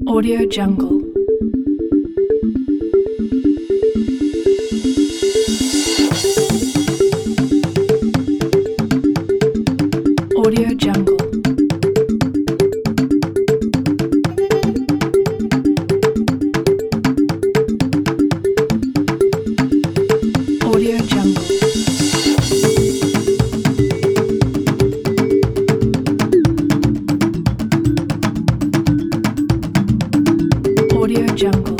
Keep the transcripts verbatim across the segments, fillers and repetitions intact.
Audio Jungle. Audio Jungle. Audio Jungle. Audio Jungle.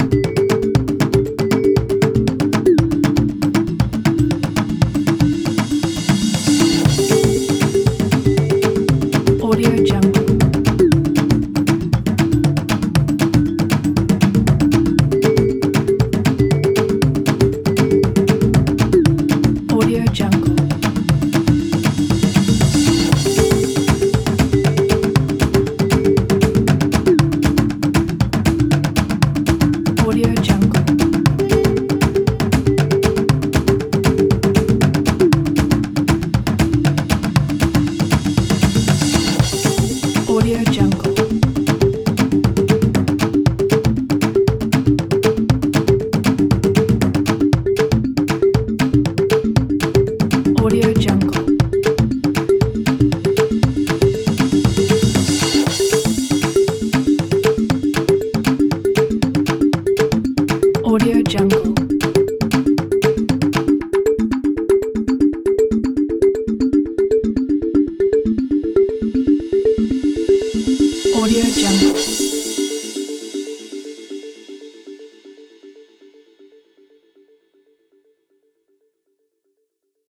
Audio Jungle. Audio Jungle. Audio Jungle. Audio Jungle. Audio Jungle. Audio Jungle. Audio Jungle.